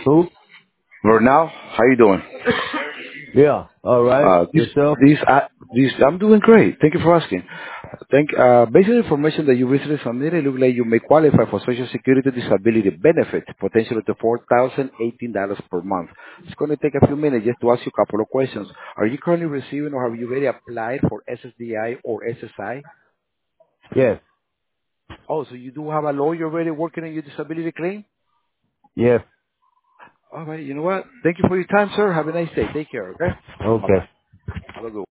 Who? Bernal, how you doing? Yeah. All right. Uh, these, Yourself? I'm doing great. Thank you for asking. Based on the information that you recently submitted, it looks like you may qualify for Social Security disability benefit, potentially to $4,018 per month. It's going to take a few minutes just to ask you a couple of questions. Are you currently receiving or have you already applied for SSDI or SSI? Yes. Oh, so you do have a lawyer already working on your disability claim? Yes. All right, you know what? Thank you for your time, sir. Have a nice day. Take care, okay? Okay. Bye-bye. Have a good one.